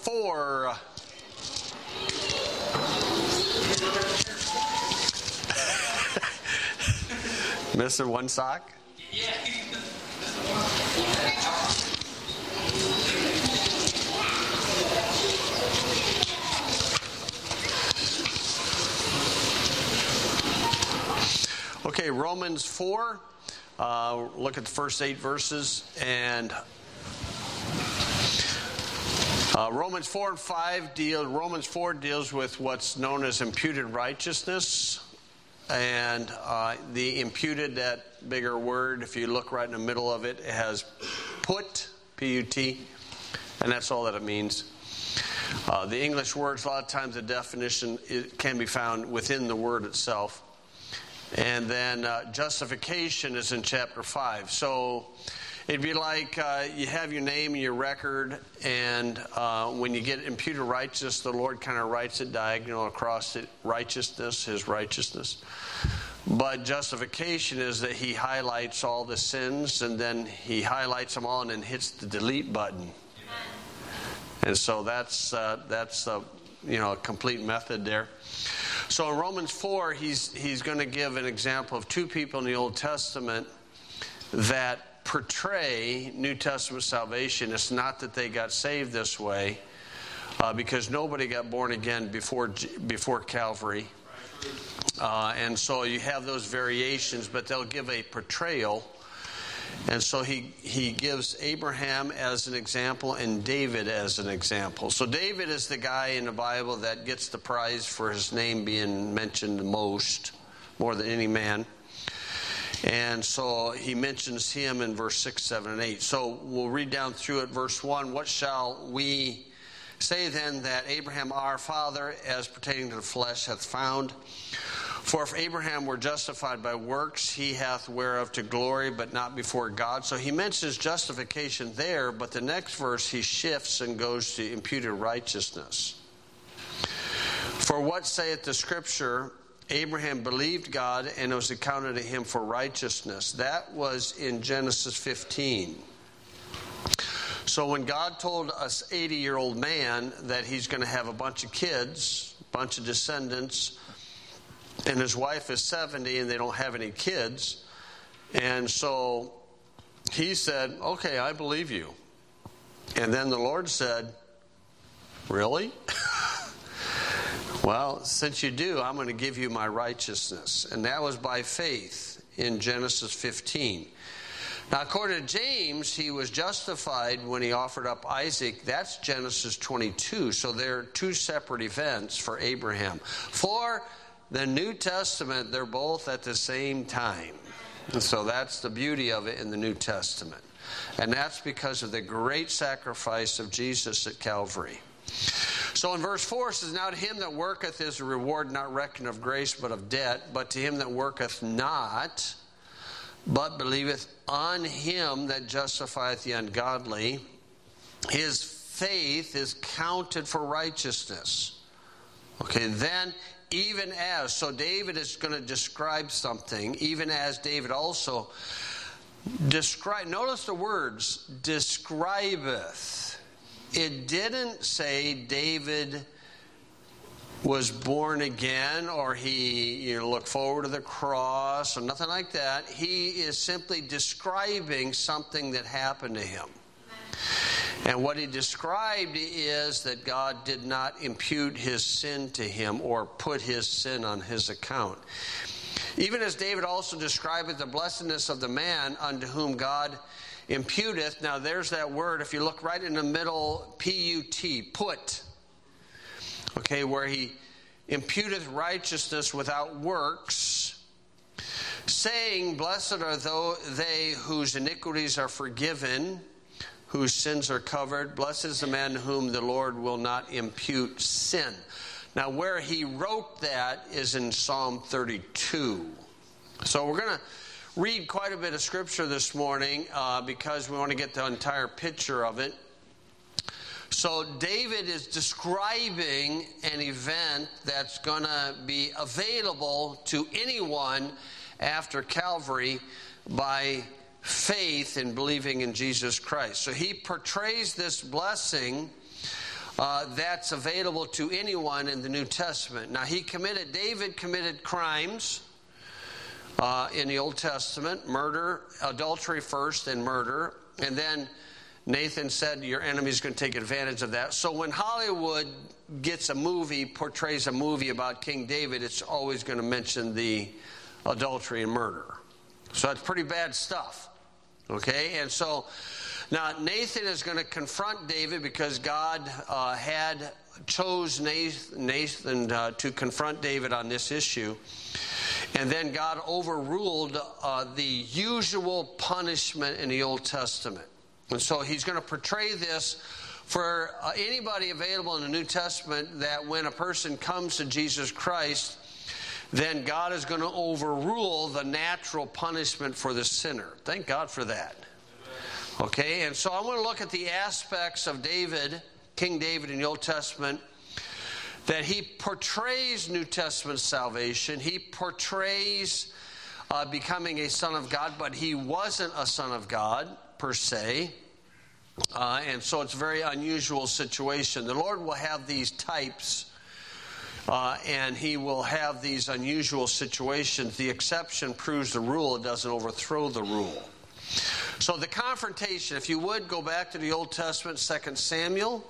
4. Missing one sock? Okay, Romans 4. Look at the first 8 verses. And Romans 4 and 5 Romans 4 deals with what's known as imputed righteousness. And the imputed, that bigger word, if you look right in the middle of it, it has put, P-U-T, and that's all that it means. The English words, a lot of times the definition can be found within the word itself. And then justification is in chapter 5. So it'd be like you have your name and your record, and when you get imputed righteousness, the Lord kind of writes it diagonal across it, righteousness, His righteousness. But justification is that He highlights all the sins, and then He highlights them all and then hits the delete button. And so that's a complete method there. So in Romans 4, he's going to give an example of 2 people in the Old Testament that portray New Testament salvation. It's not that they got saved this way, because nobody got born again before Calvary. And so you have those variations, but they'll give a portrayal. And so he gives Abraham as an example and David as an example. So David is the guy in the Bible that gets the prize for his name being mentioned the most, more than any man. And so he mentions him in verse 6, 7, and 8. So we'll read down through it. Verse 1, what shall we say then that Abraham our father, as pertaining to the flesh, hath found? For if Abraham were justified by works, he hath whereof to glory, but not before God. So he mentions justification there, but the next verse he shifts and goes to imputed righteousness. For what saith the Scripture? Abraham believed God, and it was accounted to him for righteousness. That was in Genesis 15. So when God told us 80-year-old man that he's going to have a bunch of kids, a bunch of descendants, and his wife is 70 and they don't have any kids, and so he said, okay, I believe you. And then the Lord said, really? Well, since you do, I'm going to give you my righteousness. And that was by faith in Genesis 15. Now, according to James, he was justified when he offered up Isaac. That's Genesis 22. So there are 2 separate events for Abraham. For the New Testament, they're both at the same time. And so that's the beauty of it in the New Testament. And that's because of the great sacrifice of Jesus at Calvary. So in verse 4 it says, now to him that worketh is a reward not reckoned of grace but of debt. But to him that worketh not, but believeth on him that justifieth the ungodly, his faith is counted for righteousness. Okay, then even as, so David is going to describe something, even as David also describe. Notice the words, describeth. It didn't say David was born again, or he looked forward to the cross, or nothing like that. He is simply describing something that happened to him. And what he described is that God did not impute his sin to him or put his sin on his account. Even as David also described the blessedness of the man unto whom God imputeth. Now there's that word, if you look right in the middle, P-U-T, put. Okay, where he imputeth righteousness without works, saying, blessed are they whose iniquities are forgiven, whose sins are covered. Blessed is the man to whom the Lord will not impute sin. Now, where he wrote that is in Psalm 32. So we're going to read quite a bit of Scripture this morning because we want to get the entire picture of it. So David is describing an event that's going to be available to anyone after Calvary by faith in believing in Jesus Christ. So he portrays this blessing that's available to anyone in the New Testament. Now, David committed crimes in the Old Testament, murder, adultery first, and murder. And then Nathan said, your enemy's going to take advantage of that. So when Hollywood portrays a movie about King David, it's always going to mention the adultery and murder. So that's pretty bad stuff. Okay? And so now Nathan is going to confront David because God chose Nathan to confront David on this issue. And then God overruled the usual punishment in the Old Testament. And so he's going to portray this for anybody available in the New Testament, that when a person comes to Jesus Christ, then God is going to overrule the natural punishment for the sinner. Thank God for that. Okay, and so I want to look at the aspects of David, King David in the Old Testament, that he portrays New Testament salvation. He portrays becoming a son of God, but he wasn't a son of God per se. And so it's a very unusual situation. The Lord will have these types, and he will have these unusual situations. The exception proves the rule. It doesn't overthrow the rule. So the confrontation, if you would, go back to the Old Testament, 2 Samuel.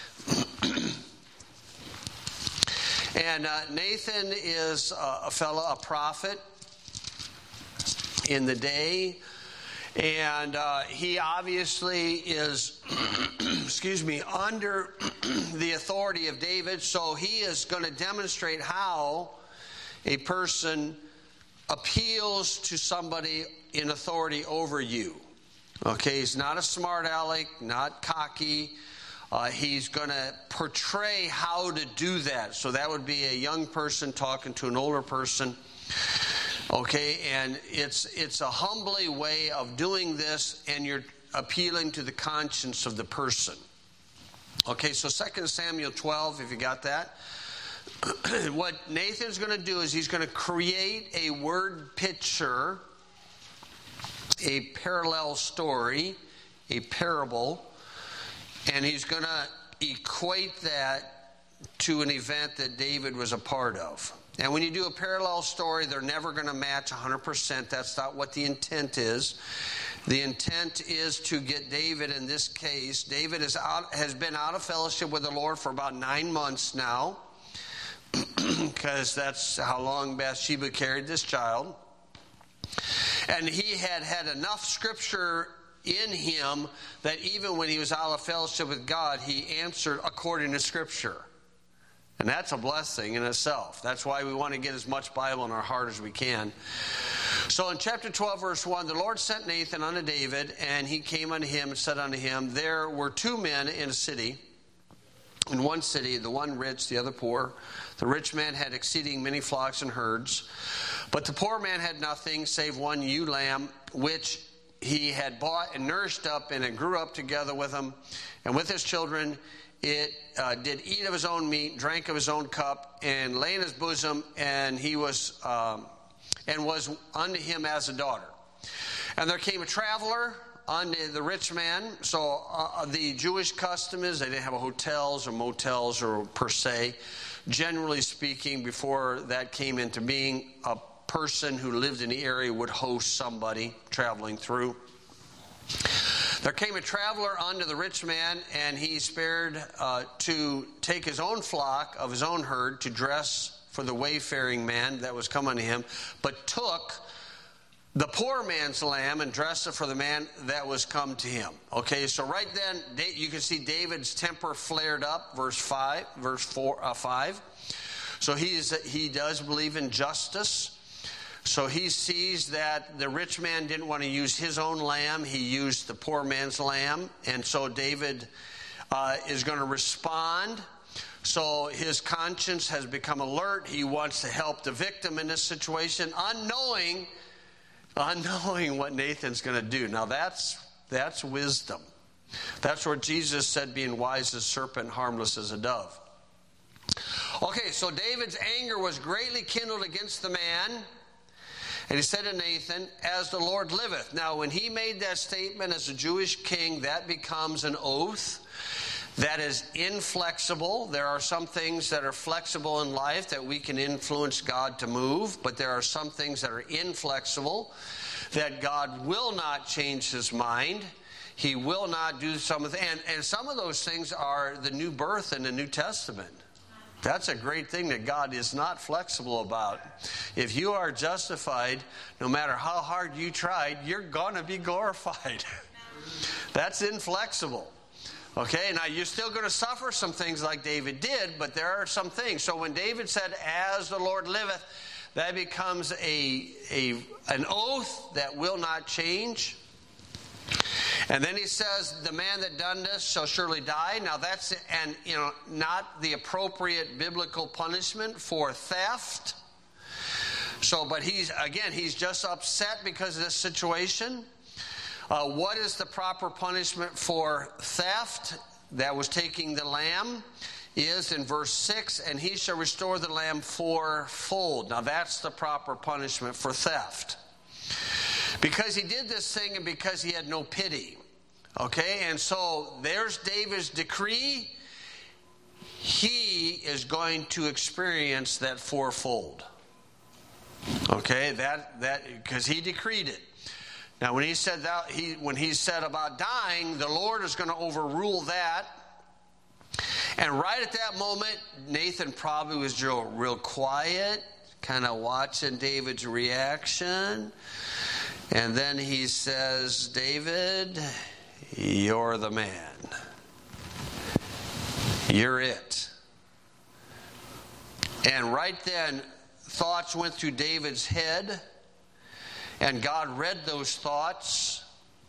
And Nathan is a prophet in the day. And he obviously is, under the authority of David. So he is going to demonstrate how a person appeals to somebody in authority over you. Okay, he's not a smart aleck, not cocky. He's going to portray how to do that. So that would be a young person talking to an older person. Okay, and it's a humbly way of doing this, and you're appealing to the conscience of the person. Okay, so 2 Samuel 12, if you got that. What Nathan's going to do is he's going to create a word picture, a parallel story, a parable, and he's going to equate that to an event that David was a part of. And when you do a parallel story, they're never going to match 100%. That's not what the intent is. The intent is to get David, in this case, David has been out of fellowship with the Lord for about 9 months now, because that's how long Bathsheba carried this child. And he had enough scripture in him that even when he was out of fellowship with God, he answered according to scripture. And that's a blessing in itself. That's why we want to get as much Bible in our heart as we can. So in chapter 12, verse 1, the Lord sent Nathan unto David, and he came unto him and said unto him, there were 2 men in a city, in one city, the one rich, the other poor. The rich man had exceeding many flocks and herds, but the poor man had nothing save one ewe lamb, which he had bought and nourished up, and it grew up together with him and with his children. It did eat of his own meat, drank of his own cup, and lay in his bosom, and he was unto him as a daughter. And there came a traveler unto the rich man. So the Jewish custom is they didn't have hotels or motels or per se. Generally speaking, before that came into being, a person who lived in the area would host somebody traveling through. There came a traveler unto the rich man, and he spared to take his own flock of his own herd to dress for the wayfaring man that was come unto him, but took the poor man's lamb and dressed it for the man that was come to him. Okay, so right then you can see David's temper flared up, verse 5. So he does believe in justice. So he sees that the rich man didn't want to use his own lamb. He used the poor man's lamb. And so David is going to respond. So his conscience has become alert. He wants to help the victim in this situation, unknowing what Nathan's going to do. Now that's wisdom. That's where Jesus said, being wise as a serpent, harmless as a dove. Okay, so David's anger was greatly kindled against the man. And he said to Nathan, as the Lord liveth. Now, when he made that statement as a Jewish king, that becomes an oath that is inflexible. There are some things that are flexible in life that we can influence God to move, but there are some things that are inflexible, that God will not change his mind. He will not do some of and some of those things are the new birth in the New Testament. That's a great thing that God is not flexible about. If you are justified, no matter how hard you tried, you're going to be glorified. That's inflexible. Okay, now you're still going to suffer some things like David did, but there are some things. So when David said, "As the Lord liveth," that becomes an oath that will not change. And then he says, "The man that done this shall surely die." Now that's not the appropriate biblical punishment for theft. So, but he's just upset because of this situation. What is the proper punishment for theft? That was taking the lamb. Is in verse 6, "And he shall restore the lamb fourfold." Now that's the proper punishment for theft. Because he did this thing and because he had no pity. Okay, and so there's David's decree. He is going to experience that fourfold. Okay, that because he decreed it. Now when he said that, when he said about dying, the Lord is going to overrule that. And right at that moment, Nathan probably was real quiet, kind of watching David's reaction. And then he says, "David, you're the man. You're it." And right then, thoughts went through David's head, and God read those thoughts.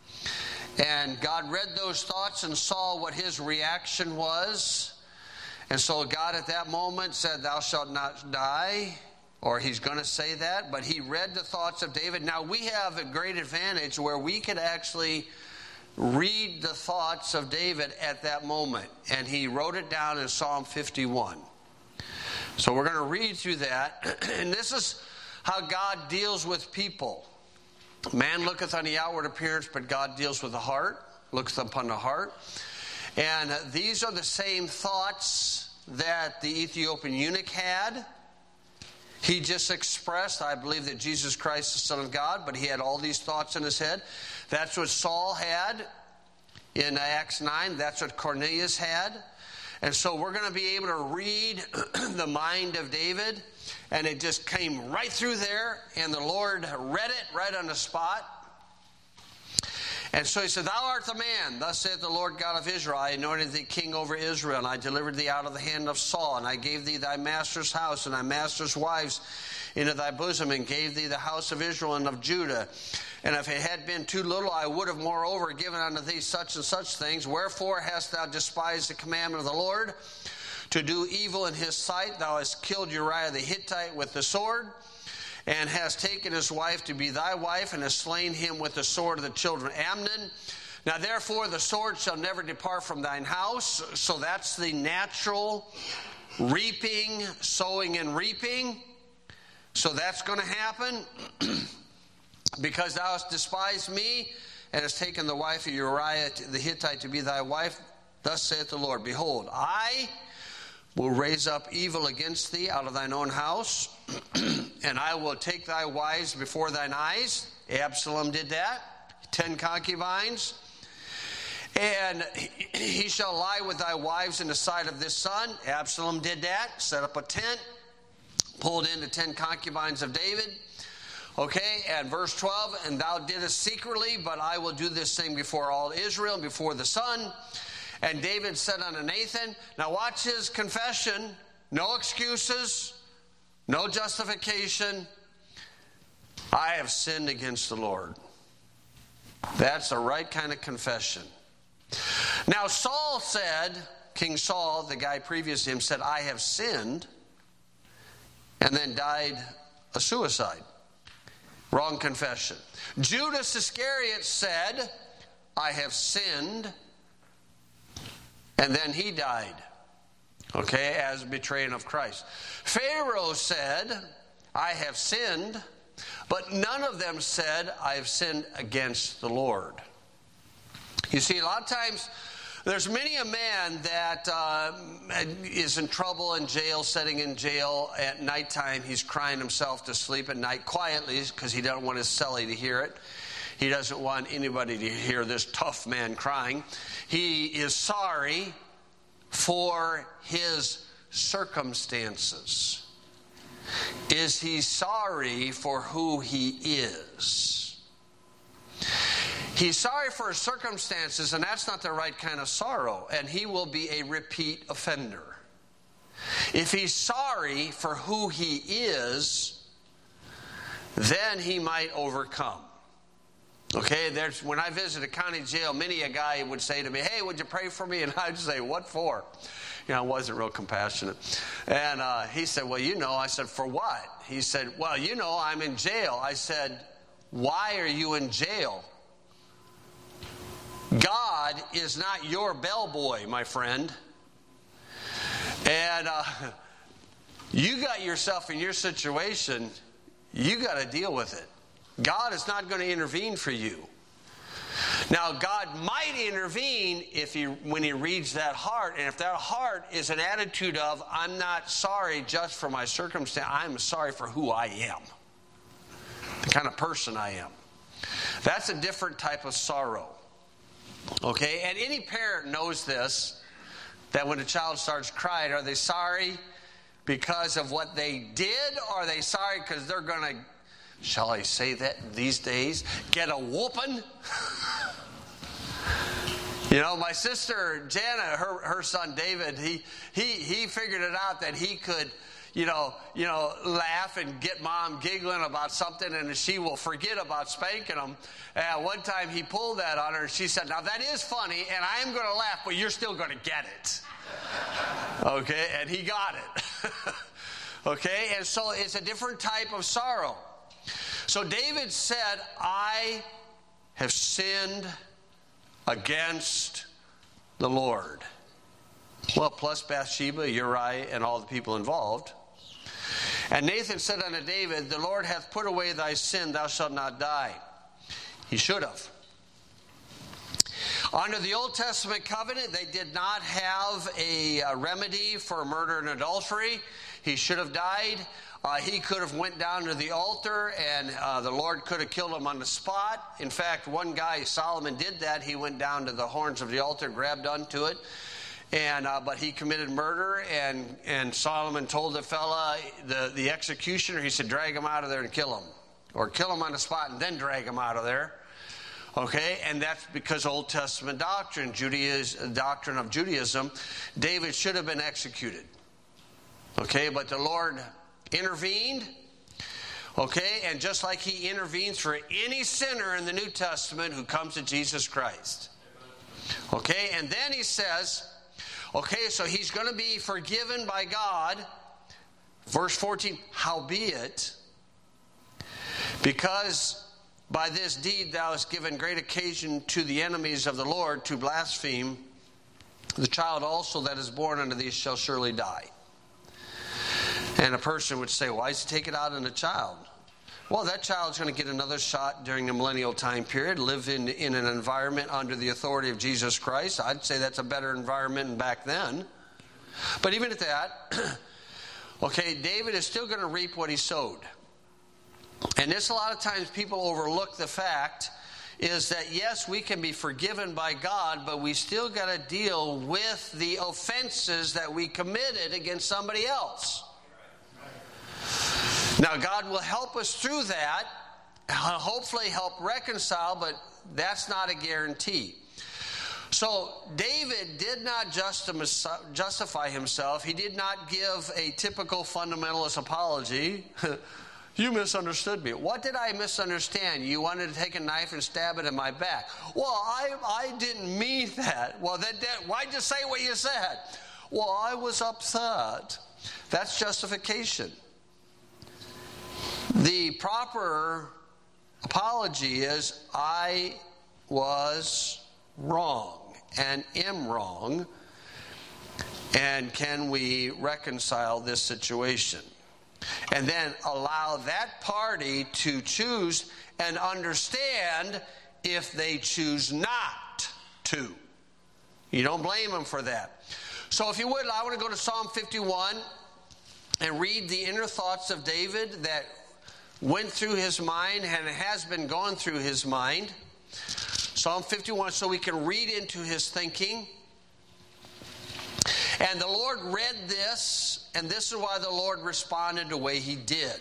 And God read those thoughts and saw what his reaction was. And so God at that moment said, "Thou shalt not die." Or he's going to say that, but he read the thoughts of David. Now we have a great advantage where we could actually read the thoughts of David at that moment. And he wrote it down in Psalm 51. So we're going to read through that. And this is how God deals with people. "Man looketh on the outward appearance, but God deals with the heart," looketh upon the heart. And these are the same thoughts that the Ethiopian eunuch had. He just expressed, "I believe that Jesus Christ is the Son of God," but he had all these thoughts in his head. That's what Saul had in Acts 9. That's what Cornelius had. And so we're going to be able to read the mind of David. And it just came right through there, and the Lord read it right on the spot. And so he said, "Thou art the man, thus saith the Lord God of Israel. I anointed thee king over Israel, and I delivered thee out of the hand of Saul, and I gave thee thy master's house and thy master's wives into thy bosom, and gave thee the house of Israel and of Judah. And if it had been too little, I would have moreover given unto thee such and such things. Wherefore hast thou despised the commandment of the Lord, to do evil in his sight? Thou hast killed Uriah the Hittite with the sword, and hast taken his wife to be thy wife, and hast slain him with the sword of the children of Ammon. Now therefore the sword shall never depart from thine house." So that's the natural reaping, sowing and reaping. So that's going to happen. "Because thou hast despised me, and hast taken the wife of Uriah the Hittite to be thy wife, thus saith the Lord, Behold, I will raise up evil against thee out of thine own house, and I will take thy wives before thine eyes." Absalom did that. 10 concubines. "And he shall lie with thy wives in the sight of this sun." Absalom did that. Set up a tent. Pulled in the 10 concubines of David. Okay, and verse 12, "And thou didst secretly, but I will do this thing before all Israel and before the sun. And David said unto Nathan," now watch his confession, no excuses, no justification, "I have sinned against the Lord." That's the right kind of confession. Now Saul said, King Saul, the guy previous to him, said, "I have sinned," and then died a suicide. Wrong confession. Judas Iscariot said, "I have sinned," and then he died, okay, as a betraying of Christ. Pharaoh said, "I have sinned," but none of them said, "I have sinned against the Lord." You see, a lot of times There's many a man that is in trouble in jail, sitting in jail at nighttime. He's crying himself to sleep at night quietly because he doesn't want his cellie to hear it. He doesn't want anybody to hear this tough man crying. He is sorry for his circumstances. Is he sorry for who he is? He's sorry for his circumstances, and that's not the right kind of sorrow, and he will be a repeat offender. If he's sorry for who he is, then he might overcome. Okay, when I visit a county jail, many a guy would say to me, "Hey, would you pray for me?" And I'd say, "What for?" I wasn't real compassionate. And he said, "Well, I said, "For what?" He said, "Well, I'm in jail." I said, "Why are you in jail?" God is not your bellboy, my friend. And you got yourself in your situation, you got to deal with it. God is not going to intervene for you. Now, God might intervene when he reads that heart, and if that heart is an attitude of, I'm not sorry just for my circumstance, I'm sorry for who I am, the kind of person I am. That's a different type of sorrow. Okay, and any parent knows this, that when a child starts crying, are they sorry because of what they did, or are they sorry because they're going to, shall I say that these days, get a whooping? My sister Jana, her son David, he figured it out that he could, laugh and get mom giggling about something, and she will forget about spanking him. And one time he pulled that on her, and she said, "Now that is funny, and I am going to laugh, but you're still going to get it." Okay, and he got it. Okay, and so it's a different type of sorrow. So David said, "I have sinned against the Lord." Well, plus Bathsheba, Uriah, and all the people involved. And Nathan said unto David, "The Lord hath put away thy sin, thou shalt not die." He should have. Under the Old Testament covenant, they did not have a remedy for murder and adultery. He should have died. He could have went down to the altar, and the Lord could have killed him on the spot. In fact, one guy, Solomon, did that. He went down to the horns of the altar, grabbed onto it. But he committed murder, and Solomon told the fella, the executioner, he said, "Drag him out of there and kill him. Or kill him on the spot and then drag him out of there." Okay, and that's because Old Testament doctrine, doctrine of Judaism, David should have been executed. Okay, but the Lord intervened. Okay, and just like he intervenes for any sinner in the New Testament who comes to Jesus Christ. Okay, and then he says, okay, so he's going to be forgiven by God. Verse 14, "Howbeit, because by this deed thou hast given great occasion to the enemies of the Lord to blaspheme, the child also that is born unto thee shall surely die." And a person would say, "Why does he take it out on the child?" Well, that child's going to get another shot during the millennial time period, live in an environment under the authority of Jesus Christ. I'd say that's a better environment than back then. But even at that, okay, David is still going to reap what he sowed. And this, a lot of times people overlook the fact is that, yes, we can be forgiven by God, but we still got to deal with the offenses that we committed against somebody else. Now, God will help us through that, hopefully help reconcile, but that's not a guarantee. So David did not justify himself. He did not give a typical fundamentalist apology. "You misunderstood me." What did I misunderstand? You wanted to take a knife and stab it in my back. Well, I didn't mean that. Well, why'd you say what you said? Well, I was upset. That's justification. The proper apology is, I was wrong and am wrong, and can we reconcile this situation? And then allow that party to choose and understand if they choose not to. You don't blame him for that. So if you would, I want to go to Psalm 51 and read the inner thoughts of David that went through his mind and has been going through his mind. Psalm 51, so we can read into his thinking. And the Lord read this, and this is why the Lord responded the way he did.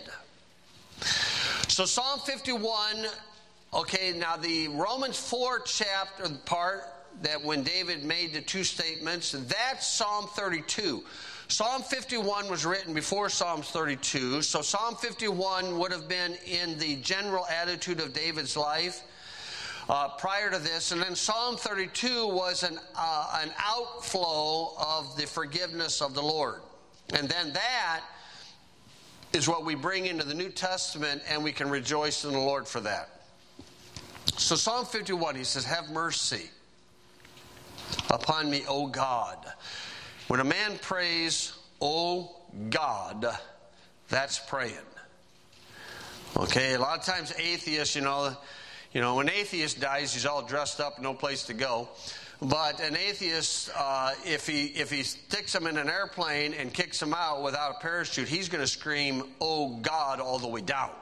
So Psalm 51, okay, now the Romans 4 chapter part that when David made the two statements, that's Psalm 32. Psalm 51 was written before Psalms 32, so Psalm 51 would have been in the general attitude of David's life prior to this, and then Psalm 32 was an outflow of the forgiveness of the Lord. And then that is what we bring into the New Testament, and we can rejoice in the Lord for that. So Psalm 51, he says, have mercy upon me, O God. When a man prays, O God, that's praying. Okay, a lot of times atheists, you know, when an atheist dies, he's all dressed up, no place to go. But an atheist, if he sticks him in an airplane and kicks him out without a parachute, he's going to scream, "Oh God," all the way down.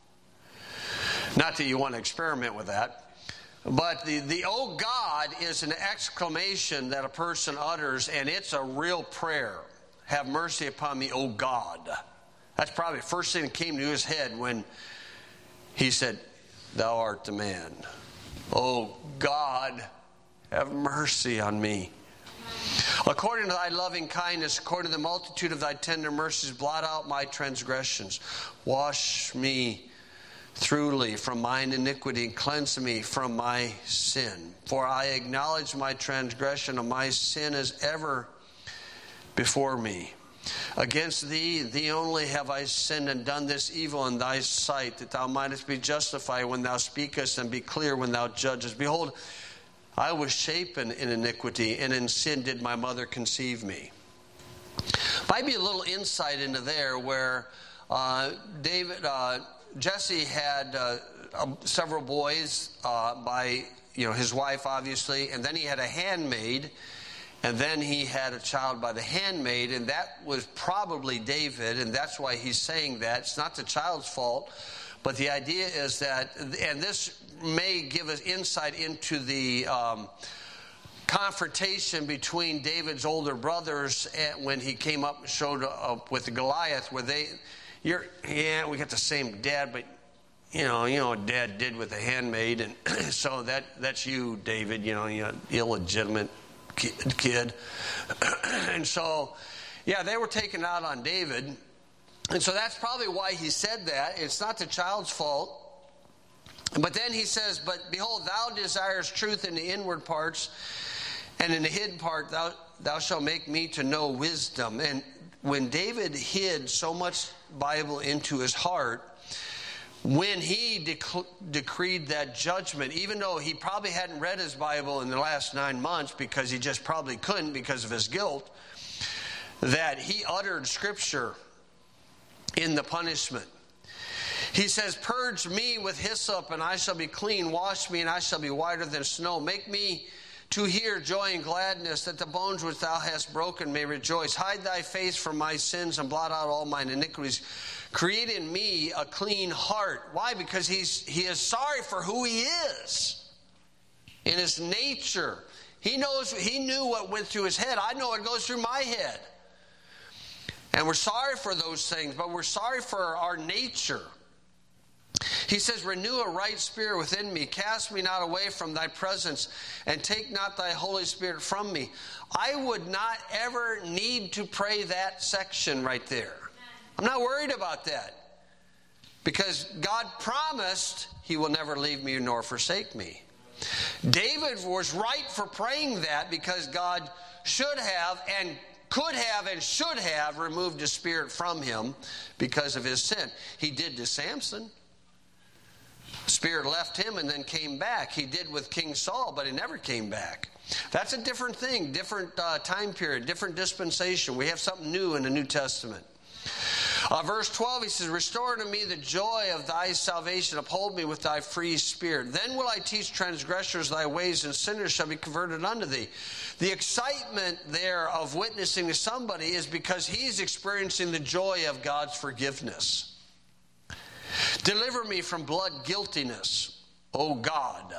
Not that you want to experiment with that. But the "Oh God" is an exclamation that a person utters, and it's a real prayer. Have mercy upon me, O God. That's probably the first thing that came to his head when he said, Thou art the man. Oh God, have mercy on me. According to thy loving kindness, according to the multitude of thy tender mercies, blot out my transgressions. Wash me thoroughly from mine iniquity and cleanse me from my sin. For I acknowledge my transgression, and my sin is ever before me. Against thee, thee only have I sinned and done this evil in thy sight, that thou mightest be justified when thou speakest and be clear when thou judgest. Behold, I was shapen in iniquity, and in sin did my mother conceive me. Might be a little insight into there where Jesse had several boys by his wife, obviously, and then he had a handmaid. And then he had a child by the handmaid, and that was probably David, and that's why he's saying that. It's not the child's fault, but the idea is that, and this may give us insight into the confrontation between David's older brothers when he came up and showed up with Goliath, where we got the same dad, but you know what Dad did with the handmaid, and so that's you, David, illegitimate kid. And so, they were taken out on David. And so that's probably why he said that. It's not the child's fault. But then he says, but behold, thou desirest truth in the inward parts, and in the hidden part thou shalt make me to know wisdom. And when David hid so much Bible into his heart, when he decreed that judgment, even though he probably hadn't read his Bible in the last 9 months because he just probably couldn't because of his guilt, that he uttered scripture in the punishment. He says, purge me with hyssop and I shall be clean. Wash me and I shall be whiter than snow. Make me to hear joy and gladness, that the bones which thou hast broken may rejoice. Hide thy face from my sins and blot out all mine iniquities. Create in me a clean heart. Why? Because he is sorry for who he is in his nature. He knew what went through his head. I know it goes through my head. And we're sorry for those things, but we're sorry for our nature. He says, renew a right spirit within me. Cast me not away from thy presence, and take not thy Holy Spirit from me. I would not ever need to pray that section right there. I'm not worried about that. Because God promised he will never leave me nor forsake me. David was right for praying that because God should have and could have and should have removed his spirit from him because of his sin. He did to Samson. Spirit left him and then came back. He did with King Saul, but he never came back. That's a different thing, different time period, different dispensation. We have something new in the New Testament. Verse 12, he says, restore unto me the joy of thy salvation. Uphold me with thy free spirit. Then will I teach transgressors thy ways, and sinners shall be converted unto thee. The excitement there of witnessing to somebody is because he's experiencing the joy of God's forgiveness. Deliver me from blood guiltiness, O God.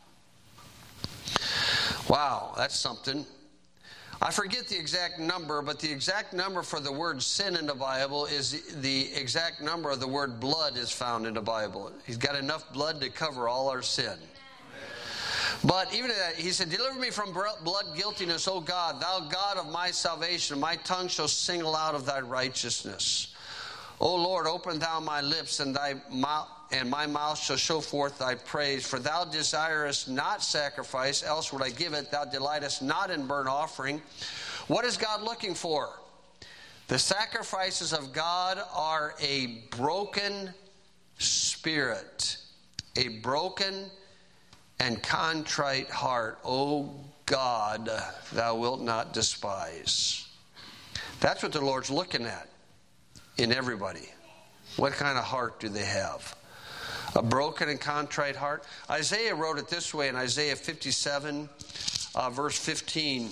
Wow, that's something. I forget the exact number, but the exact number for the word sin in the Bible is the exact number of the word blood is found in the Bible. He's got enough blood to cover all our sin. But even that, he said, deliver me from blood guiltiness, O God, thou God of my salvation. My tongue shall sing aloud of thy righteousness. O Lord, open thou my lips, and my mouth shall show forth thy praise. For thou desirest not sacrifice, else would I give it. Thou delightest not in burnt offering. What is God looking for? The sacrifices of God are a broken spirit, a broken and contrite heart. O God, thou wilt not despise. That's what the Lord's looking at in everybody. What kind of heart do they have? A broken and contrite heart. Isaiah wrote it this way in Isaiah 57, verse 15.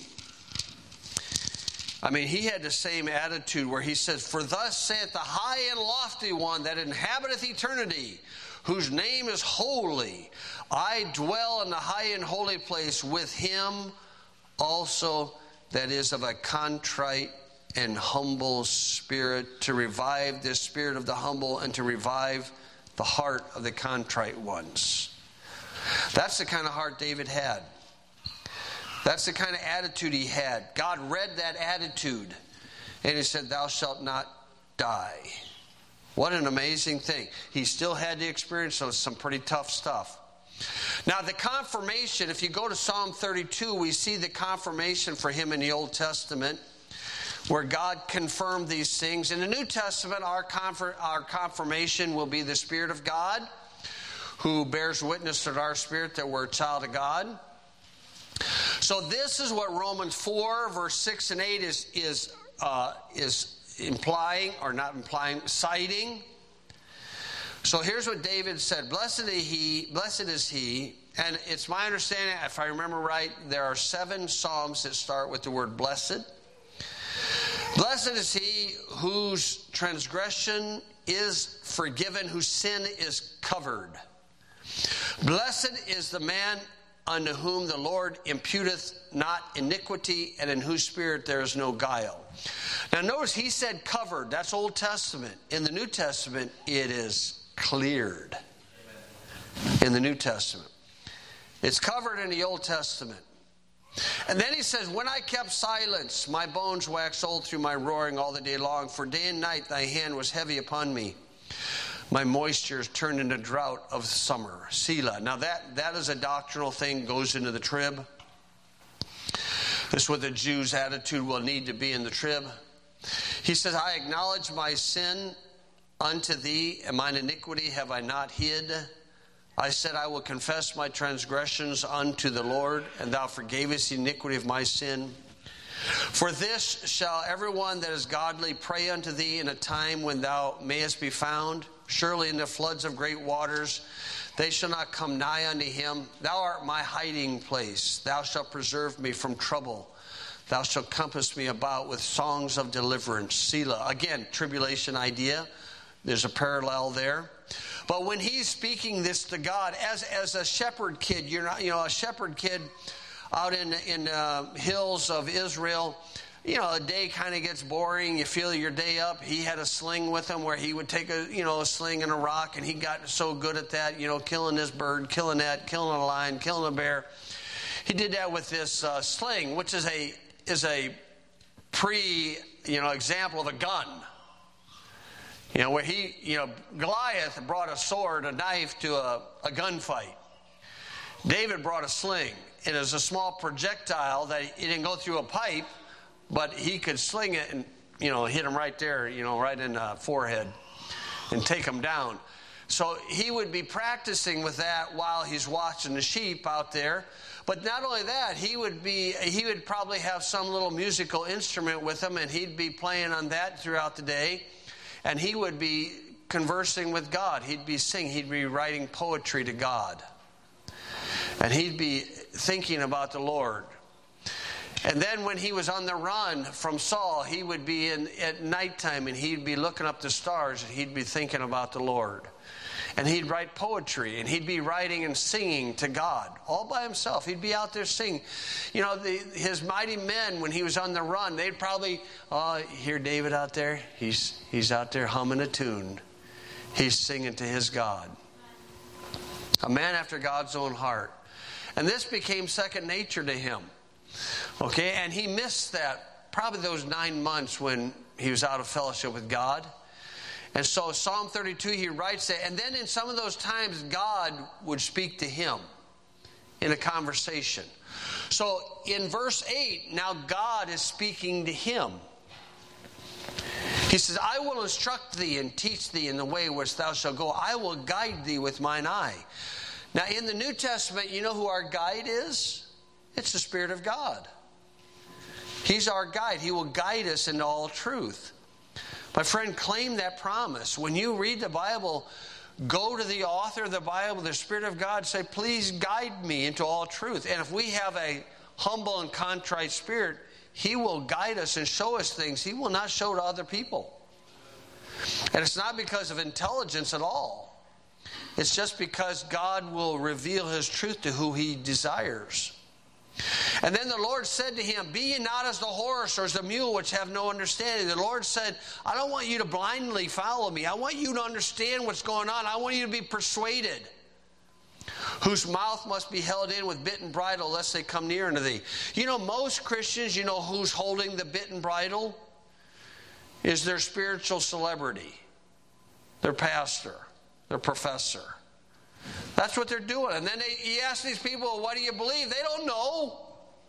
I mean, he had the same attitude where he says, for thus saith the high and lofty one that inhabiteth eternity, whose name is holy. I dwell in the high and holy place with him also that is of a contrite and humble spirit, to revive the spirit of the humble and to revive the heart of the contrite ones. That's the kind of heart David had. That's the kind of attitude he had. God read that attitude and he said, thou shalt not die. What an amazing thing. He still had to experience some pretty tough stuff. Now the confirmation, if you go to Psalm 32, we see the confirmation for him in the Old Testament, where God confirmed these things. In the New Testament, our confirmation will be the Spirit of God, who bears witness to our spirit that we're a child of God. So this is what Romans 4, verse 6 and 8 is implying, or not implying, citing. So here's what David said, blessed is he, and it's my understanding, if I remember right, there are 7 psalms that start with the word blessed. Blessed is he whose transgression is forgiven, whose sin is covered. Blessed is the man unto whom the Lord imputeth not iniquity, and in whose spirit there is no guile. Now notice he said covered. That's Old Testament. In the New Testament, it is cleared. In the New Testament. It's covered in the Old Testament. And then he says, when I kept silence, my bones waxed old through my roaring all the day long. For day and night thy hand was heavy upon me. My moisture is turned into drought of summer. Selah. Now that is a doctrinal thing, goes into the trib. This is what the Jews' attitude will need to be in the trib. He says, I acknowledge my sin unto thee, and mine iniquity have I not hid. I said, I will confess my transgressions unto the Lord, and thou forgavest the iniquity of my sin. For this shall everyone that is godly pray unto thee in a time when thou mayest be found. Surely in the floods of great waters they shall not come nigh unto him. Thou art my hiding place. Thou shalt preserve me from trouble. Thou shalt compass me about with songs of deliverance. Selah. Again, tribulation idea. There's a parallel there. But when he's speaking this to God, as a shepherd kid, a shepherd kid out in hills of Israel, a day kind of gets boring. You feel your day up. He had a sling with him where he would take a sling and a rock, and he got so good at that, killing this bird, killing that, killing a lion, killing a bear. He did that with this sling, which is a example of a gun. Where Goliath brought a sword, a knife to a gunfight. David brought a sling. It is a small projectile that it didn't go through a pipe, but he could sling it and, hit him right there, right in the forehead and take him down. So he would be practicing with that while he's watching the sheep out there. But not only that, he would probably have some little musical instrument with him, and he'd be playing on that throughout the day. and he would be conversing with God. He'd be singing. He'd be writing poetry to God. And he'd be thinking about the Lord. And then when he was on the run from Saul, he would be at nighttime and he'd be looking up the stars and he'd be thinking about the Lord. And he'd write poetry and he'd be writing and singing to God all by himself. He'd be out there singing. You know, his mighty men, when he was on the run, they'd probably hear David out there. He's out there humming a tune. He's singing to his God. A man after God's own heart. And this became second nature to him. Okay, and he missed that, probably those 9 months when he was out of fellowship with God. And so Psalm 32, he writes that. And then in some of those times, God would speak to him in a conversation. So in verse 8, now God is speaking to him. He says, I will instruct thee and teach thee in the way which thou shalt go. I will guide thee with mine eye. Now in the New Testament, you know who our guide is? It's the Spirit of God. He's our guide. He will guide us into all truth. My friend, claim that promise. When you read the Bible, go to the author of the Bible, the Spirit of God, say, please guide me into all truth. And if we have a humble and contrite spirit, He will guide us and show us things He will not show to other people. And it's not because of intelligence at all. It's just because God will reveal His truth to who He desires. And then the Lord said to him, be ye not as the horse or as the mule which have no understanding. The Lord said, I don't want you to blindly follow me. I want you to understand what's going on. I want you to be persuaded. Whose mouth must be held in with bit and bridle, lest they come near unto thee. You know, most Christians, you know who's holding the bit and bridle? Is their spiritual celebrity, their pastor, their professor. That's what they're doing. And then he asks these people, what do you believe? They don't know.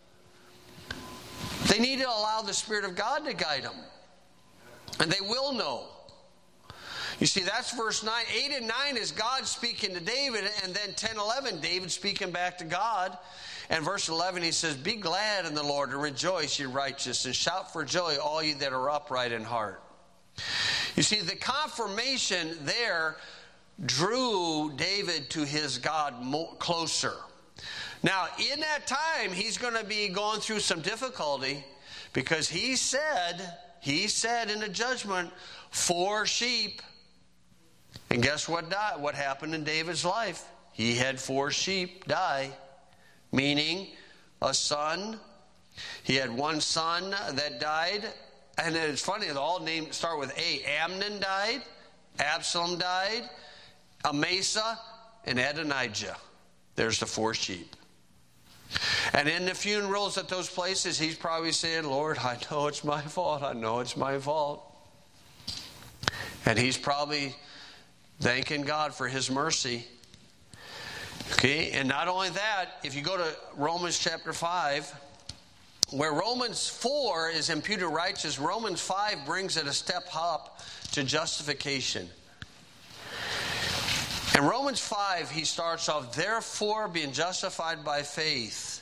They need to allow the Spirit of God to guide them. And they will know. You see, that's verse 9. 8 and 9 is God speaking to David. And then 10, 11, David speaking back to God. And verse 11, he says, be glad in the Lord and rejoice, ye righteous, and shout for joy, all ye that are upright in heart. You see, the confirmation there drew David to his God closer. Now, in that time, he's going to be going through some difficulty because he said in the judgment, 4 sheep. And guess what died? What happened in David's life? He had 4 sheep die, meaning a son. He had one son that died. And it's funny, they all names start with A. Amnon died, Absalom died, Amasa, and Adonijah. There's the 4 sheep. And in the funerals at those places, he's probably saying, Lord, I know it's my fault. I know it's my fault. And he's probably thanking God for His mercy. Okay, and not only that, if you go to Romans chapter 5, where Romans 4 is imputed righteous, Romans 5 brings it a step up to justification. In Romans 5, he starts off, therefore, being justified by faith,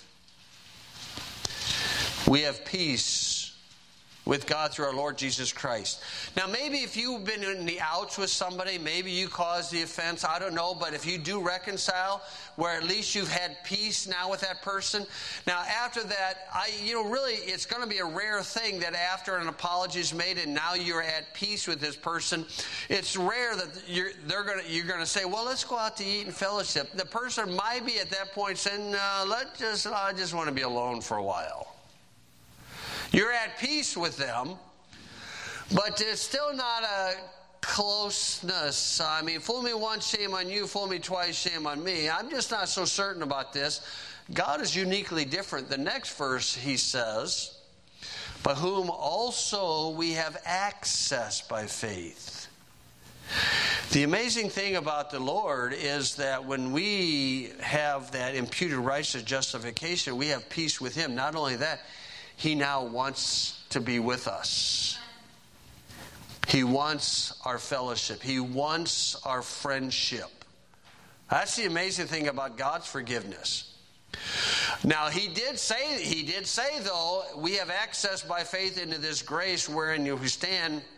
we have peace with God through our Lord Jesus Christ. Now, maybe if you've been in the outs with somebody, maybe you caused the offense, I don't know, but if you do reconcile, where at least you've had peace now with that person. Now, after that, really, it's going to be a rare thing that after an apology is made and now you're at peace with this person, it's rare that you're going to say, well, let's go out to eat and fellowship. The person might be at that point saying, I just want to be alone for a while. You're at peace with them, but it's still not a closeness. I mean, fool me once, shame on you. Fool me twice, shame on me. I'm just not so certain about this. God is uniquely different. The next verse, he says, by whom also we have access by faith. The amazing thing about the Lord is that when we have that imputed righteous justification, we have peace with Him. Not only that, He now wants to be with us. He wants our fellowship. He wants our friendship. That's the amazing thing about God's forgiveness. Now, He did say, though, we have access by faith into this grace wherein we stand.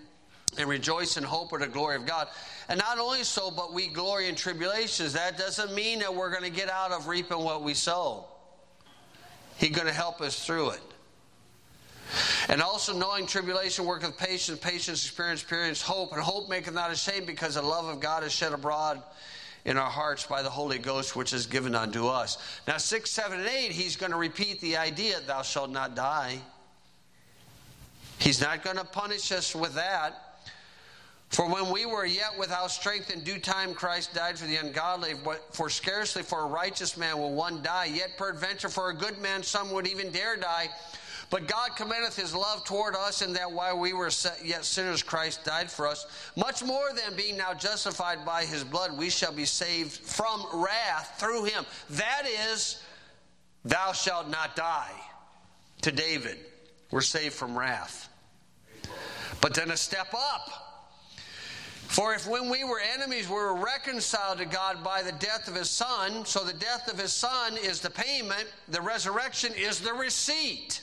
and rejoice in hope of the glory of God. And not only so, but we glory in tribulations. That doesn't mean that we're going to get out of reaping what we sow. He's going to help us through it. And also knowing tribulation worketh patience, patience experience hope, and hope maketh not ashamed, because the love of God is shed abroad in our hearts by the Holy Ghost, which is given unto us. Now 6, 7, and 8, he's going to repeat the idea, thou shalt not die. He's not going to punish us with that. For when we were yet without strength, in due time Christ died for the ungodly. For scarcely for a righteous man will one die, yet peradventure for a good man some would even dare die. But God commendeth his love toward us, in that while we were yet sinners, Christ died for us. Much more than, being now justified by his blood, we shall be saved from wrath through him. That is, thou shalt not die. To David, we're saved from wrath. But then a step up. For if when we were enemies, we were reconciled to God by the death of his Son, so the death of his Son is the payment, the resurrection is the receipt.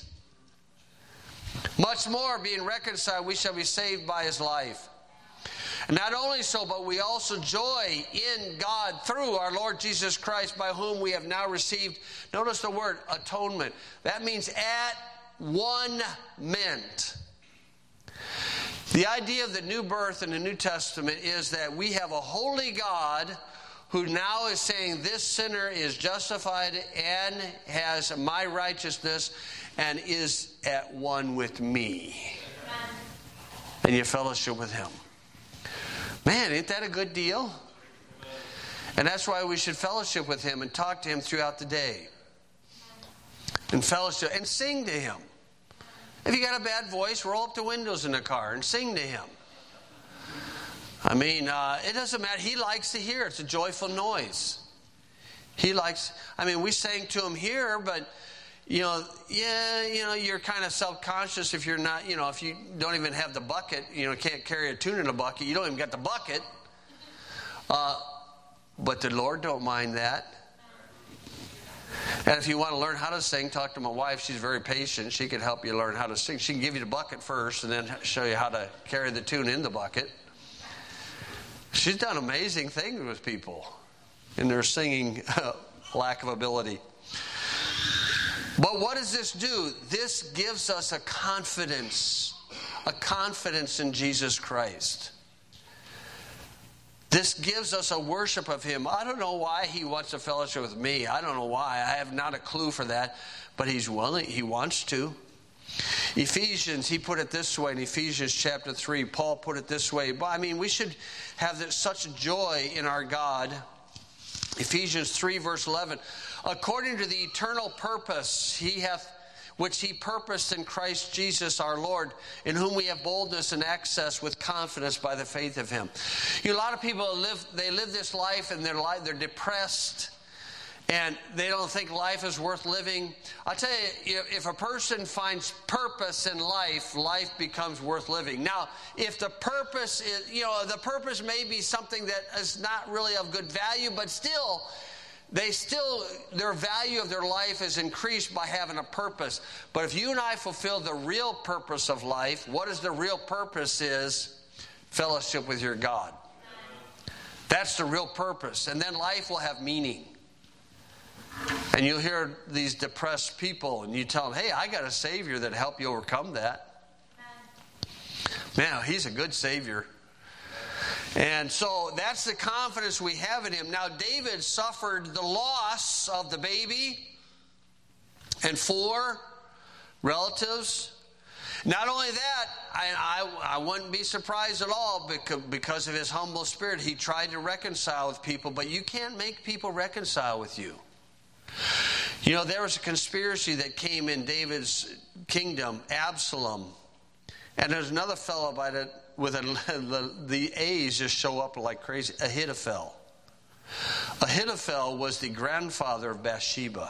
Much more, being reconciled, we shall be saved by his life. And not only so, but we also joy in God through our Lord Jesus Christ, by whom we have now received, notice the word, atonement. That means at one ment. The idea of the new birth in the New Testament is that we have a holy God who now is saying this sinner is justified and has my righteousness and is at one with me. And you fellowship with him. Man, ain't that a good deal? And that's why we should fellowship with him and talk to him throughout the day. And fellowship and sing to him. If you got a bad voice, roll up the windows in the car and sing to him. I mean, it doesn't matter. He likes to hear. It's a joyful noise. He likes, we sang to him here, but, you're kind of self-conscious if you're not, if you don't even have the bucket, can't carry a tune in a bucket. You don't even get the bucket. But the Lord don't mind that. And if you want to learn how to sing, talk to my wife. She's very patient. She can help you learn how to sing. She can give you the bucket first and then show you how to carry the tune in the bucket. She's done amazing things with people in their singing lack of ability. But what does this do? This gives us a confidence in Jesus Christ. This gives us a worship of him. I don't know why he wants to fellowship with me. I don't know why. I have not a clue for that. But he's willing. He wants to. Ephesians, he put it this way in Ephesians chapter 3. Paul put it this way. We should have such joy in our God. Ephesians 3 verse 11. According to the eternal purpose which he purposed in Christ Jesus our Lord, in whom we have boldness and access with confidence by the faith of him. A lot of people live this life and they're depressed and they don't think life is worth living. I'll tell you, if a person finds purpose in life, life becomes worth living. Now, if the purpose is, the purpose may be something that is not really of good value, but still, their value of their life is increased by having a purpose. But if you and I fulfill the real purpose of life, what is the real purpose is? Fellowship with your God. That's the real purpose. And then life will have meaning. And you'll hear these depressed people and you tell them, hey, I got a Savior that'll help you overcome that. Man, he's a good Savior. And so that's the confidence we have in him. Now, David suffered the loss of the baby and 4 relatives. Not only that, I wouldn't be surprised at all because of his humble spirit. He tried to reconcile with people, but you can't make people reconcile with you. There was a conspiracy that came in David's kingdom, Absalom. And there's another fellow by the A's just show up like crazy. Ahithophel. Ahithophel was the grandfather of Bathsheba.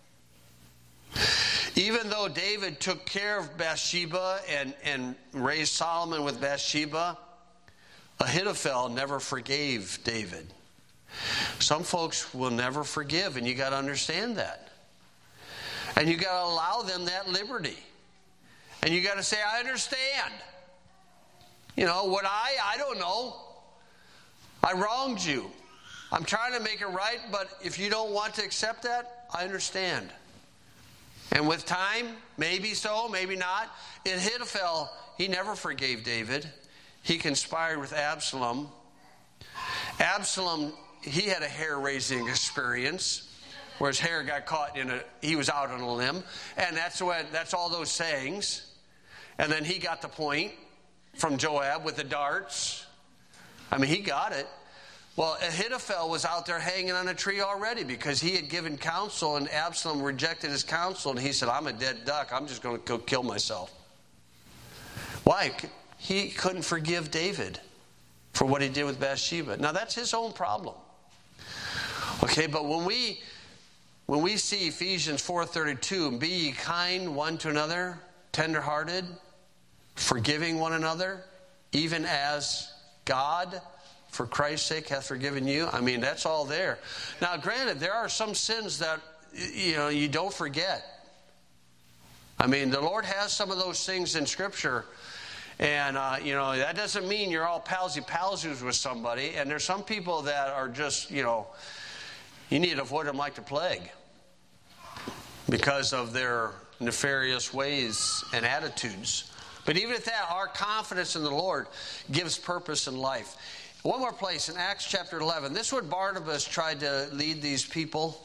Even though David took care of Bathsheba and raised Solomon with Bathsheba, Ahithophel never forgave David. Some folks will never forgive, and you got to understand that. And you got to allow them that liberty. And you got to say, I understand. Would I don't know. I wronged you. I'm trying to make it right, but if you don't want to accept that, I understand. And with time, maybe so, maybe not. In Ahithophel, he never forgave David. He conspired with Absalom. Absalom, he had a hair-raising experience, where his hair got caught he was out on a limb. And that's all those sayings. And then he got the point from Joab with the darts. I mean, he got it. Well, Ahithophel was out there hanging on a tree already because he had given counsel and Absalom rejected his counsel. And he said, I'm a dead duck. I'm just going to go kill myself. Why? He couldn't forgive David for what he did with Bathsheba. Now, that's his own problem. Okay, but when we see Ephesians 4:32, be ye kind one to another, tenderhearted, forgiving one another, even as God, for Christ's sake, hath forgiven you. I mean, that's all there. Now, granted, there are some sins that, you don't forget. I mean, the Lord has some of those things in Scripture. And, that doesn't mean you're all palsy-palsies with somebody. And there's some people that are just, you need to avoid them like the plague because of their nefarious ways and attitudes. But even at that, our confidence in the Lord gives purpose in life. One more place in Acts chapter 11. This is what Barnabas tried to lead these people.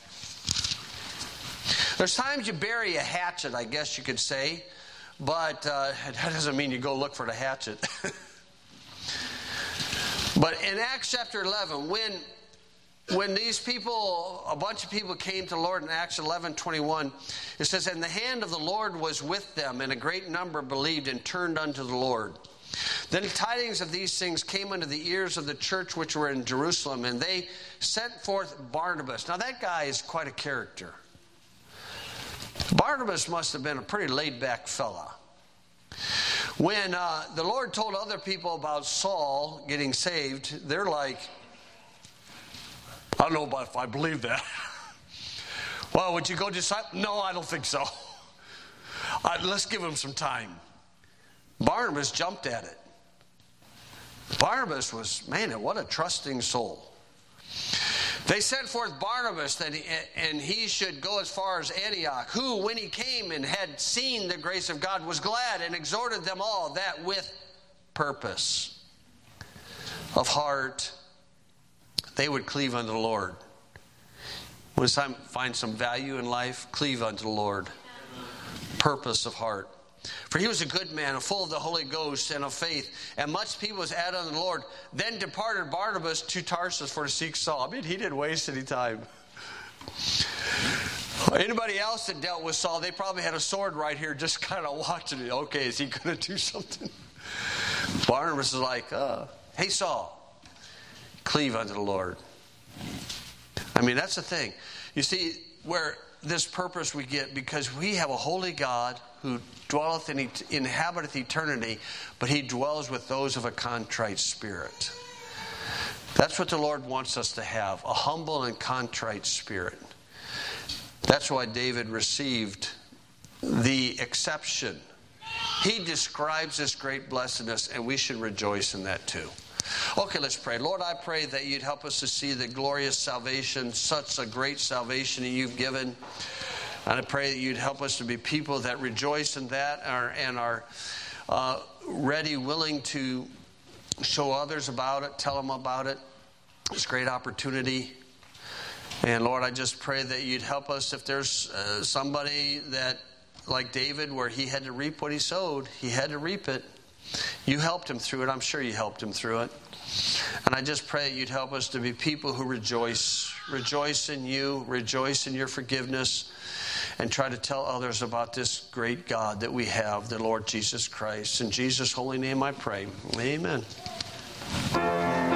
There's times you bury a hatchet, I guess you could say. But that doesn't mean you go look for the hatchet. But in Acts chapter 11, when these people, a bunch of people came to the Lord in Acts 11:21, it says, and the hand of the Lord was with them, and a great number believed and turned unto the Lord. Then tidings of these things came unto the ears of the church which were in Jerusalem, and they sent forth Barnabas. Now that guy is quite a character. Barnabas must have been a pretty laid-back fella. When the Lord told other people about Saul getting saved, they're like, I don't know about if I believe that. Well, would you go disciple? No, I don't think so. Let's give him some time. Barnabas jumped at it. Barnabas was, man, what a trusting soul. They sent forth Barnabas, and he should go as far as Antioch, who, when he came and had seen the grace of God, was glad and exhorted them all that with purpose of heart they would cleave unto the Lord. When it's time to find some value in life, cleave unto the Lord. Purpose of heart. For he was a good man, full of the Holy Ghost and of faith, and much people was added unto the Lord. Then departed Barnabas to Tarsus for to seek Saul. I mean, he didn't waste any time. Anybody else that dealt with Saul, they probably had a sword right here just kind of watching it. Okay, is he going to do something? Barnabas is like, hey, Saul, cleave unto the Lord. I mean, that's the thing. You see, where this purpose we get, because we have a holy God who dwelleth and inhabiteth eternity, but he dwells with those of a contrite spirit. That's what the Lord wants us to have, a humble and contrite spirit. That's why David received the exception. He describes this great blessedness, and we should rejoice in that too. Okay, let's pray. Lord, I pray that you'd help us to see the glorious salvation, such a great salvation that you've given. And I pray that you'd help us to be people that rejoice in that and are ready, willing to show others about it, tell them about it. It's a great opportunity. And Lord, I just pray that you'd help us if there's somebody that, like David, where he had to reap what he sowed, he had to reap it. You helped him through it. I'm sure you helped him through it. And I just pray you'd help us to be people who rejoice. Rejoice in you. Rejoice in your forgiveness. And try to tell others about this great God that we have, the Lord Jesus Christ. In Jesus' holy name I pray. Amen.